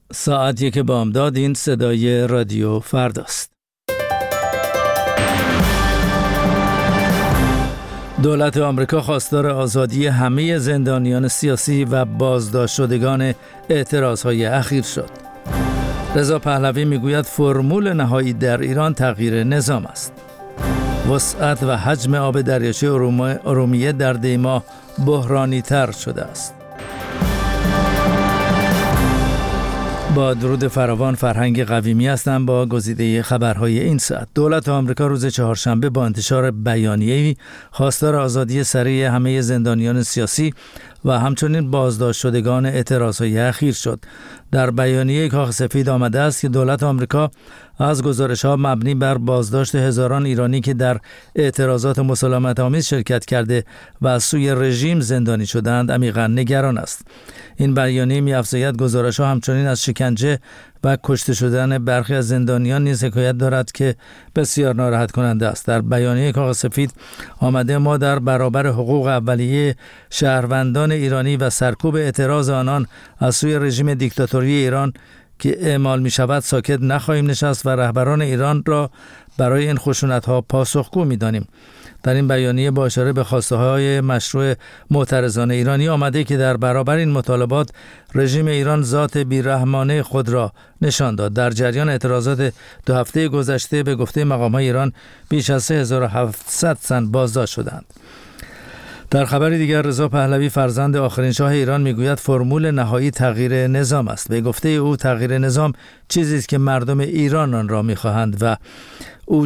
ساعت 1 بامداد. این صدای رادیو فرداست. دولت آمریکا خواستار آزادی همه زندانیان سیاسی و بازداشت شدگان اعتراضهای اخیر شد. رضا پهلوی میگوید فرمول نهایی در ایران تغییر نظام است. وسعت و حجم آب دریاچه ارومیه در دیما بحرانی تر شده است. با درود فراوان، فرهنگ قویمی هستم با گزیده خبرهای این ساعت. دولت آمریکا روز چهارشنبه با انتشار بیانیه‌ای خواستار آزادی سریع همه زندانیان سیاسی و همچنین بازداشت شدگان اعتراضهای اخیر شد. در بیانیه کاخ سفید آمده است که دولت آمریکا از گزارش‌ها مبنی بر بازداشت هزاران ایرانی که در اعتراضات مسالمت‌آمیز شرکت کرده و از سوی رژیم زندانی شدند عمیقاً نگران است. این بیانیه می‌افزاید گزارش‌ها همچنین از شکنجه و کشته شدن برخی از زندانیان نیز حکایت دارد که بسیار ناراحت کننده است. در بیانیه کاخ سفید آمده ما در برابر حقوق اولیه شهروندان ایرانی و سرکوب اعتراض آنان از سوی رژیم دیکتاتوری ایران که اعمال می شود ساکت نخواهیم نشست و رهبران ایران را برای این خشونت‌ها پاسخگو می دانیم. در این بیانیه با اشاره به خواسته های مشروع معترضان ایرانی آمده که در برابر این مطالبات رژیم ایران ذات بیرحمانه خود را نشان داد. در جریان اعتراضات 2 هفته گذشته به گفته مقام‌های ایران بیش از 3700 تن بازداشت شدند. در خبر دیگر رضا پهلوی فرزند آخرین شاه ایران میگوید فرمول نهایی تغییر نظام است. به گفته او تغییر نظام چیزی است که مردم ایران آن را میخواهند و او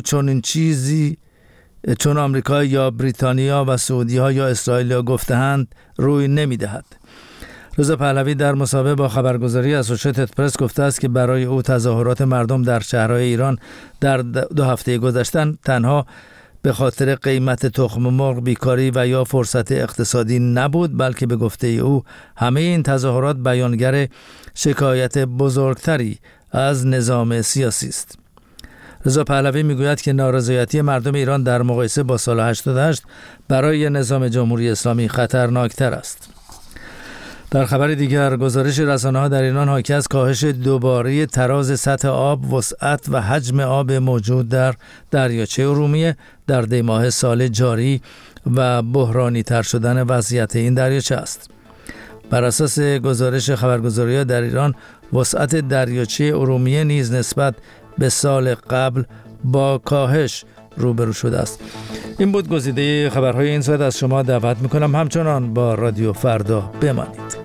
چون آمریکا یا بریتانیا و سعودی ها یا اسرائیل گفته‌اند روی نمیدهد. رضا پهلوی در مصاحبه با خبرگزاری اسوشیتد پرس گفته است که برای او تظاهرات مردم در شهرهای ایران در 2 هفته گذشته تنها به خاطر قیمت تخم مرغ، بیکاری و یا فرصت اقتصادی نبود، بلکه به گفته او همه این تظاهرات بیانگر شکایت بزرگتری از نظام سیاسی است. رضا پهلوی میگوید که نارضایتی مردم ایران در مقایسه با سال 88 برای نظام جمهوری اسلامی خطرناکتر است. در خبر دیگر گزارش رسانه‌ها در ایران حاکی از کاهش دوباره تراز سطح آب، وسعت و حجم آب موجود در دریاچه ارومیه در دی ماه سال جاری و بحرانی تر شدن وضعیت این دریاچه است. بر اساس گزارش خبرگزاری‌ها در ایران وسعت دریاچه ارومیه نیز نسبت به سال قبل با کاهش روبرو شده است. این بود گزیده خبرهای این ساعت. از شما دعوت میکنم همچنان با رادیو فردا بمانید.